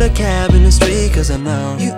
a cab in the street, cause I know you